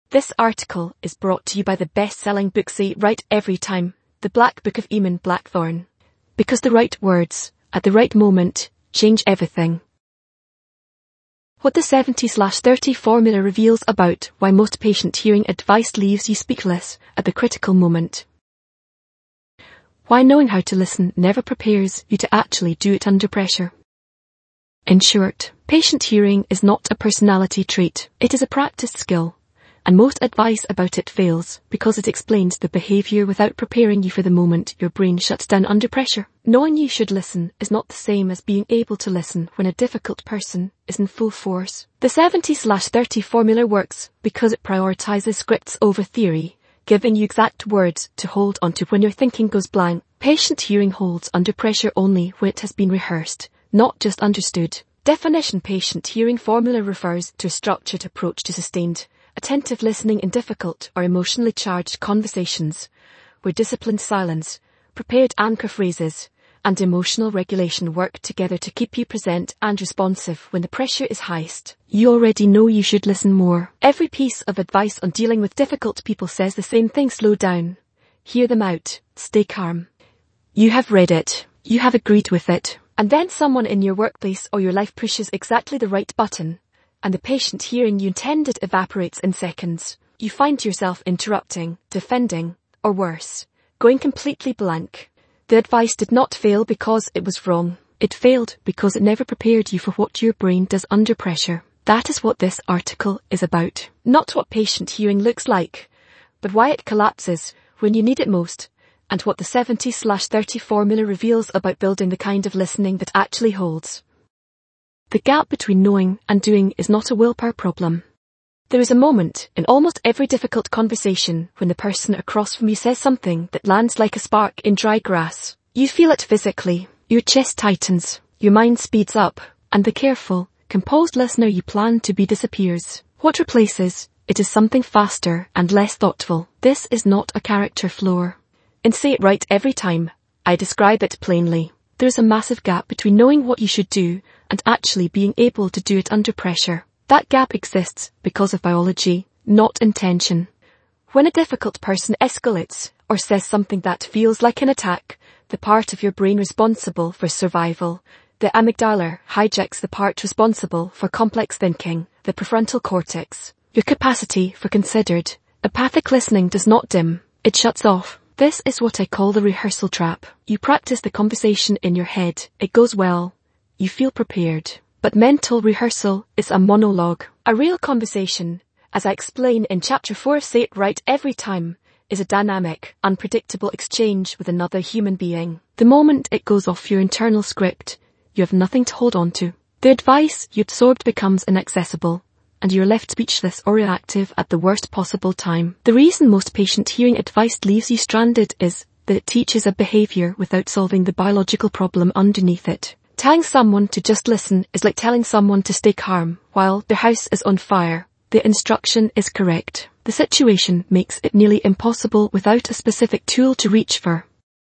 This article is brought to you by the best-selling book Say It Right Every Time, The Black Book of Eamon Blackthorne. Because the right words, at the right moment, change everything. What the 70/30 formula reveals about why most patient hearing advice leaves you speechless at the critical moment. Why knowing how to listen never prepares you to actually do it under pressure. In short, patient hearing is not a personality trait, it is a practiced skill. And most advice about it fails because it explains the behaviour without preparing you for the moment your brain shuts down under pressure. Knowing you should listen is not the same as being able to listen when a difficult person is in full force. The 70/30 formula works because it prioritises scripts over theory, giving you exact words to hold onto when your thinking goes blank. Patient hearing holds under pressure only when it has been rehearsed, not just understood. Definition: patient hearing formula refers to a structured approach to sustained, attentive listening in difficult or emotionally charged conversations, where disciplined silence, prepared anchor phrases, and emotional regulation work together to keep you present and responsive when the pressure is highest. You already know you should listen more. Every piece of advice on dealing with difficult people says the same thing: slow down, hear them out, stay calm. You have read it, you have agreed with it, and then someone in your workplace or your life pushes exactly the right button, and the patient hearing you intended evaporates in seconds. You find yourself interrupting, defending, or worse, going completely blank. The advice did not fail because it was wrong. It failed because it never prepared you for what your brain does under pressure. That is what this article is about. Not what patient hearing looks like, but why it collapses when you need it most, and what the 70/30 formula reveals about building the kind of listening that actually holds. The gap between knowing and doing is not a willpower problem. There is a moment in almost every difficult conversation when the person across from you says something that lands like a spark in dry grass. You feel it physically, your chest tightens, your mind speeds up, and the careful, composed listener you plan to be disappears. What replaces it is something faster and less thoughtful. This is not a character flaw. In Say It Right Every Time, I describe it plainly. There is a massive gap between knowing what you should do and actually being able to do it under pressure. That gap exists because of biology, not intention. When a difficult person escalates or says something that feels like an attack, the part of your brain responsible for survival, the amygdala, hijacks the part responsible for complex thinking, the prefrontal cortex. Your capacity for considered, empathic listening does not dim, it shuts off. This is what I call the rehearsal trap. You practice the conversation in your head, it goes well, you feel prepared. But mental rehearsal is a monologue. A real conversation, as I explain in Chapter 4 of Say It Right Every Time, is a dynamic, unpredictable exchange with another human being. The moment it goes off your internal script, you have nothing to hold on to. The advice you absorbed becomes inaccessible, and you're left speechless or reactive at the worst possible time. The reason most patient hearing advice leaves you stranded is that it teaches a behaviour without solving the biological problem underneath it. Telling someone to just listen is like telling someone to stay calm while their house is on fire. The instruction is correct. The situation makes it nearly impossible without a specific tool to reach for.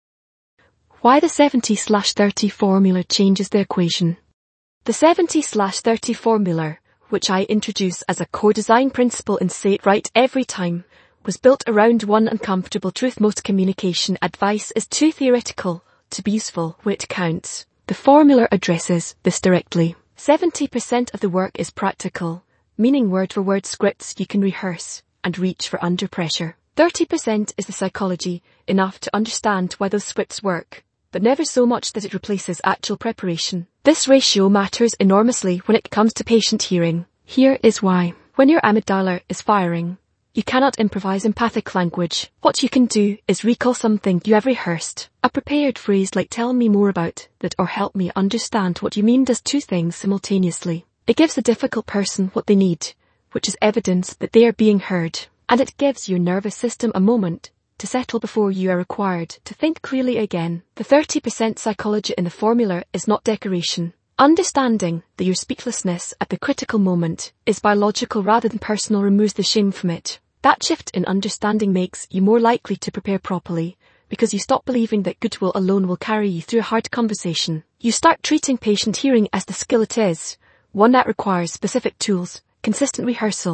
Why the 70/30 formula changes the equation. The 70/30 formula, which I introduce as a core design principle in Say It Right Every Time, was built around one uncomfortable truth: most communication advice is too theoretical to be useful when it counts. The formula addresses this directly. 70% of the work is practical, meaning word-for-word scripts you can rehearse and reach for under pressure. 30% is the psychology, enough to understand why those scripts work, but never so much that it replaces actual preparation. This ratio matters enormously when it comes to patient hearing. Here is why. When your amygdala is firing, you cannot improvise empathic language. What you can do is recall something you have rehearsed. A prepared phrase like "tell me more about that" or "help me understand what you mean" does two things simultaneously. It gives the difficult person what they need, which is evidence that they are being heard, and it gives your nervous system a moment to settle before you are required to think clearly again. The 30% psychology in the formula is not decoration. Understanding that your speechlessness at the critical moment is biological rather than personal removes the shame from it. That shift in understanding makes you more likely to prepare properly, because you stop believing that goodwill alone will carry you through a hard conversation. You start treating patient hearing as the skill it is, one that requires specific tools, consistent rehearsal,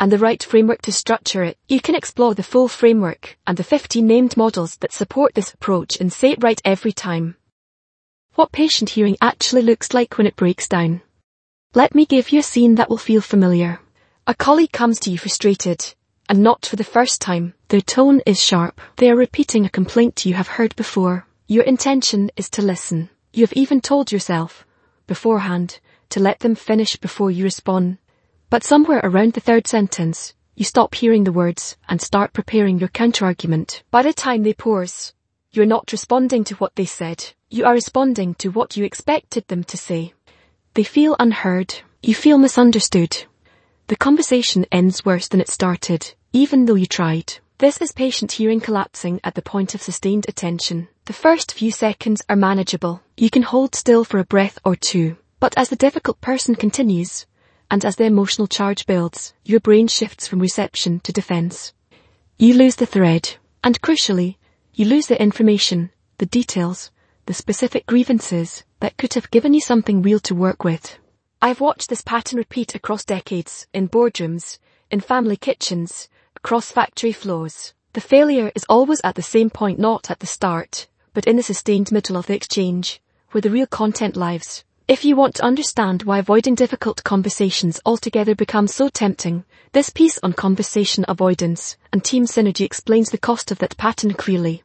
and the right framework to structure it. You can explore the full framework and the 15 named models that support this approach in Say It Right Every Time. What patient hearing actually looks like when it breaks down. Let me give you a scene that will feel familiar. A colleague comes to you frustrated, and not for the first time. Their tone is sharp. They are repeating a complaint you have heard before. Your intention is to listen. You have even told yourself, beforehand, to let them finish before you respond. But somewhere around the third sentence, you stop hearing the words and start preparing your counterargument. By the time they pause, you're not responding to what they said. You are responding to what you expected them to say. They feel unheard. You feel misunderstood. The conversation ends worse than it started, even though you tried. This is patient hearing collapsing at the point of sustained attention. The first few seconds are manageable. You can hold still for a breath or two. But as the difficult person continues, and as the emotional charge builds, your brain shifts from reception to defense. You lose the thread, and crucially, you lose the information, the details, the specific grievances that could have given you something real to work with. I've watched this pattern repeat across decades, in boardrooms, in family kitchens, across factory floors. The failure is always at the same point, not at the start, but in the sustained middle of the exchange, where the real content lives. If you want to understand why avoiding difficult conversations altogether becomes so tempting, this piece on conversation avoidance and team synergy explains the cost of that pattern clearly.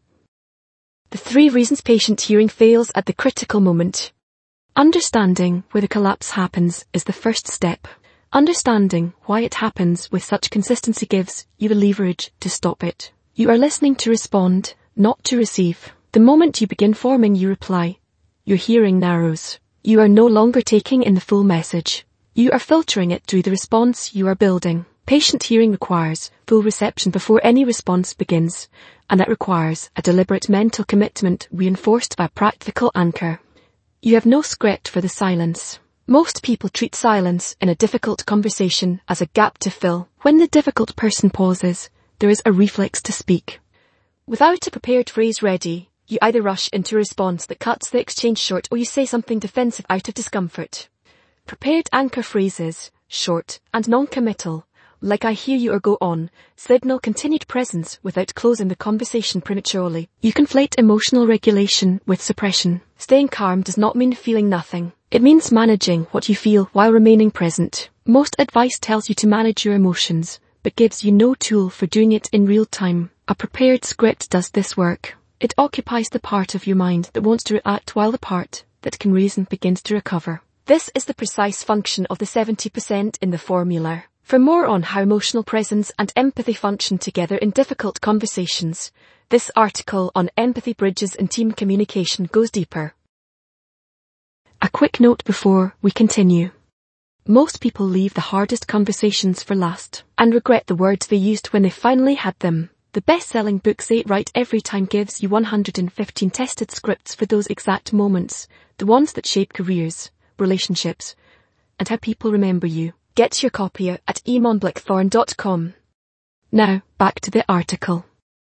The 3 reasons patient hearing fails at the critical moment. Understanding where the collapse happens is the first step. Understanding why it happens with such consistency gives you the leverage to stop it. You are listening to respond, not to receive. The moment you begin forming your reply, your hearing narrows. You are no longer taking in the full message. You are filtering it through the response you are building. Patient hearing requires full reception before any response begins, and that requires a deliberate mental commitment reinforced by a practical anchor. You have no script for the silence. Most people treat silence in a difficult conversation as a gap to fill. When the difficult person pauses, there is a reflex to speak. Without a prepared phrase ready, you either rush into a response that cuts the exchange short or you say something defensive out of discomfort. Prepared anchor phrases, short and non-committal, like I hear you or go on, signal continued presence without closing the conversation prematurely. You conflate emotional regulation with suppression. Staying calm does not mean feeling nothing. It means managing what you feel while remaining present. Most advice tells you to manage your emotions, but gives you no tool for doing it in real time. A prepared script does this work. It occupies the part of your mind that wants to react while the part that can reason begins to recover. This is the precise function of the 70% in the formula. For more on how emotional presence and empathy function together in difficult conversations, this article on empathy bridges in team communication goes deeper. A quick note before we continue. Most people leave the hardest conversations for last and regret the words they used when they finally had them. The best-selling book Say It Right Every Time gives you 115 tested scripts for those exact moments, the ones that shape careers, relationships, and how people remember you. Get your copy at eamonblackthorn.com. Now, back to the article.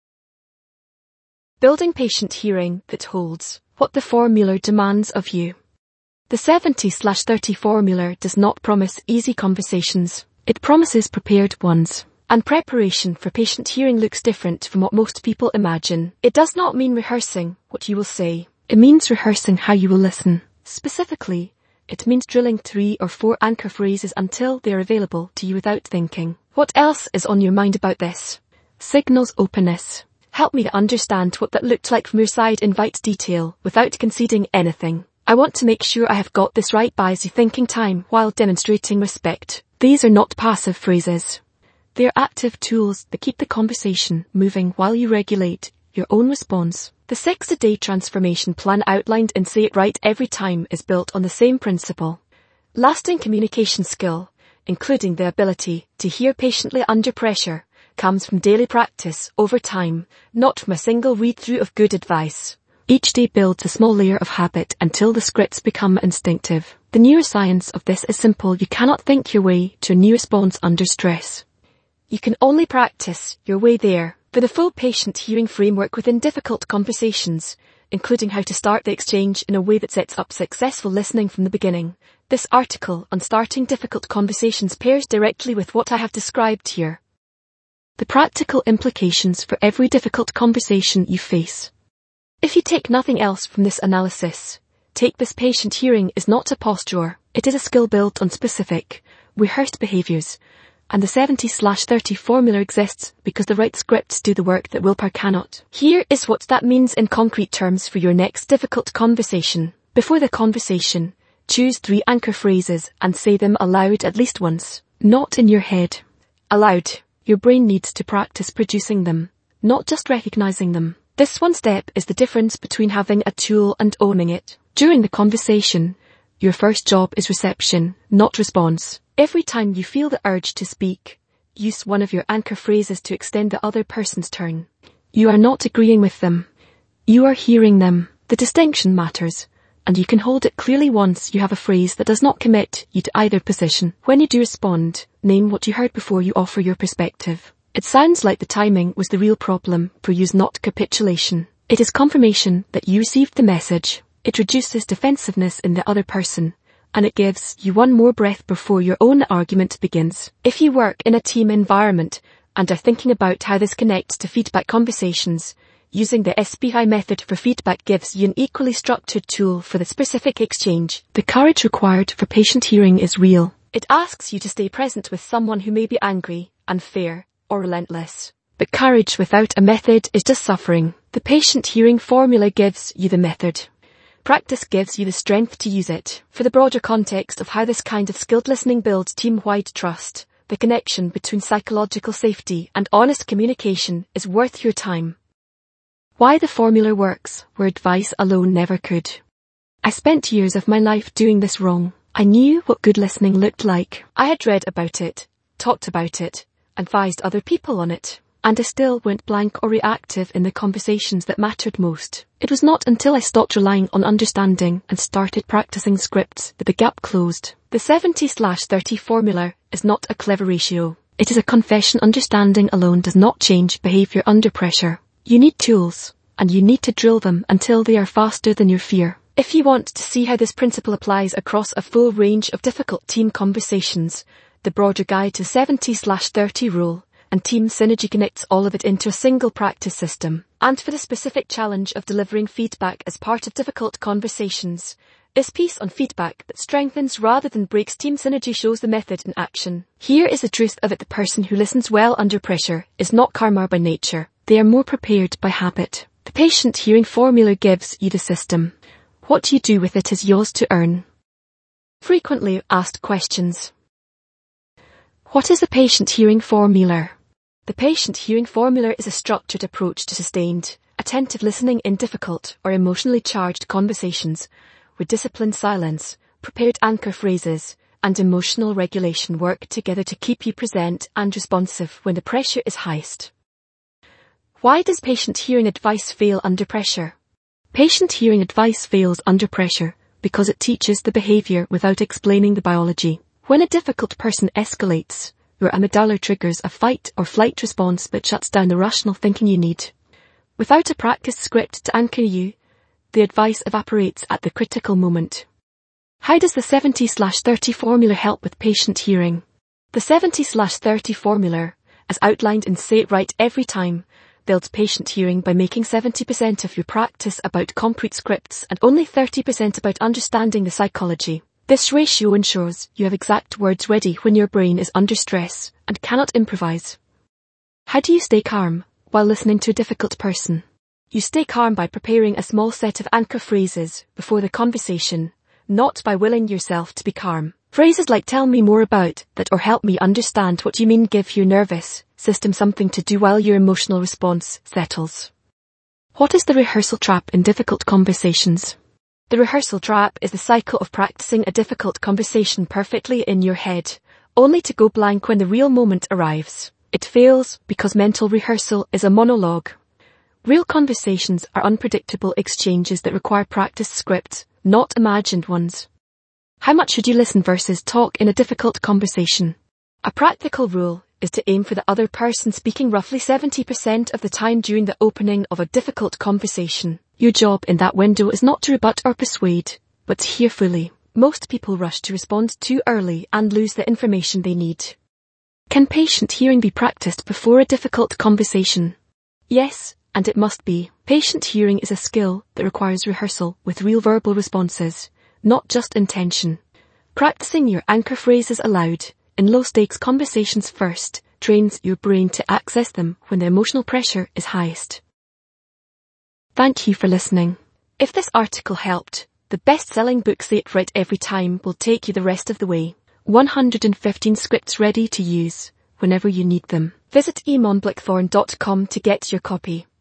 Building patient hearing that holds. What the formula demands of you. The 70/30 formula does not promise easy conversations. It promises prepared ones. And preparation for patient hearing looks different from what most people imagine. It does not mean rehearsing what you will say. It means rehearsing how you will listen. Specifically, it means drilling 3 or 4 anchor phrases until they are available to you without thinking. What else is on your mind about this? Signals openness. Help me to understand what that looked like from your side. Invites detail without conceding anything. I want to make sure I have got this right, buys you thinking time while demonstrating respect. These are not passive phrases. They are active tools that keep the conversation moving while you regulate your own response. The 6-a-day transformation plan outlined in Say It Right Every Time is built on the same principle. Lasting communication skill, including the ability to hear patiently under pressure, comes from daily practice over time, not from a single read-through of good advice. Each day builds a small layer of habit until the scripts become instinctive. The neuroscience of this is simple. You cannot think your way to a new response under stress. You can only practice your way there. For the full patient hearing framework within difficult conversations, including how to start the exchange in a way that sets up successful listening from the beginning, This article on starting difficult conversations pairs directly with what I have described here. The practical implications for every difficult conversation you face. If you take nothing else from this analysis, take this: patient hearing is not a posture, it is a skill built on specific, rehearsed behaviours, and the 70/30 formula exists because the right scripts do the work that willpower cannot. Here is what that means in concrete terms for your next difficult conversation. Before the conversation, choose 3 anchor phrases and say them aloud at least once, not in your head. Aloud. Your brain needs to practice producing them, not just recognizing them. This one step is the difference between having a tool and owning it. During the conversation, your first job is reception, not response. Every time you feel the urge to speak, use one of your anchor phrases to extend the other person's turn. You are not agreeing with them. You are hearing them. The distinction matters, and you can hold it clearly once you have a phrase that does not commit you to either position. When you do respond, name what you heard before you offer your perspective. It sounds like the timing was the real problem for you, not capitulation. It is confirmation that you received the message. It reduces defensiveness in the other person, and it gives you one more breath before your own argument begins. If you work in a team environment and are thinking about how this connects to feedback conversations, using the SPI method for feedback gives you an equally structured tool for the specific exchange. The courage required for patient hearing is real. It asks you to stay present with someone who may be angry, unfair, or relentless. But courage without a method is just suffering. The patient hearing formula gives you the method. Practice gives you the strength to use it. For the broader context of how this kind of skilled listening builds team-wide trust, the connection between psychological safety and honest communication is worth your time. Why the formula works where advice alone never could. I spent years of my life doing this wrong. I knew what good listening looked like. I had read about it, talked about it, advised other people on it, and I still went blank or reactive in the conversations that mattered most. It was not until I stopped relying on understanding and started practicing scripts that the gap closed. The 70/30 formula is not a clever ratio. It is a confession. Understanding alone does not change behaviour under pressure. You need tools, and you need to drill them until they are faster than your fear. If you want to see how this principle applies across a full range of difficult team conversations, the broader guide to 70/30 rule and team synergy connects all of it into a single practice system. And for the specific challenge of delivering feedback as part of difficult conversations, this piece on feedback that strengthens rather than breaks team synergy shows the method in action. Here is the truth of it: the person who listens well under pressure is not calmer by nature. They are more prepared by habit. The patient hearing formula gives you the system. What you do with it is yours to earn. Frequently asked questions. What is the patient hearing formula? The patient hearing formula is a structured approach to sustained, attentive listening in difficult or emotionally charged conversations, where disciplined silence, prepared anchor phrases, and emotional regulation work together to keep you present and responsive when the pressure is highest. Why does patient hearing advice fail under pressure? Patient hearing advice fails under pressure because it teaches the behaviour without explaining the biology. When a difficult person escalates, your amygdala triggers a fight or flight response but shuts down the rational thinking you need. Without a practiced script to anchor you, the advice evaporates at the critical moment. How does the 70/30 formula help with patient hearing? The 70/30 formula, as outlined in Say It Right Every Time, builds patient hearing by making 70% of your practice about concrete scripts and only 30% about understanding the psychology. This ratio ensures you have exact words ready when your brain is under stress and cannot improvise. How do you stay calm while listening to a difficult person? You stay calm by preparing a small set of anchor phrases before the conversation, not by willing yourself to be calm. Phrases like "tell me more about that" or "help me understand what you mean" give your nervous system something to do while your emotional response settles. What is the rehearsal trap in difficult conversations? The rehearsal trap is the cycle of practicing a difficult conversation perfectly in your head, only to go blank when the real moment arrives. It fails because mental rehearsal is a monologue. Real conversations are unpredictable exchanges that require practiced scripts, not imagined ones. How much should you listen versus talk in a difficult conversation? A practical rule is to aim for the other person speaking roughly 70% of the time during the opening of a difficult conversation. Your job in that window is not to rebut or persuade, but to hear fully. Most people rush to respond too early and lose the information they need. Can patient hearing be practiced before a difficult conversation? Yes, and it must be. Patient hearing is a skill that requires rehearsal with real verbal responses, not just intention. Practicing your anchor phrases aloud, in low-stakes conversations first, trains your brain to access them when the emotional pressure is highest. Thank you for listening. If this article helped, the best-selling book Say It Right Every Time will take you the rest of the way. 115 scripts ready to use whenever you need them. Visit eamonblackthorn.com to get your copy.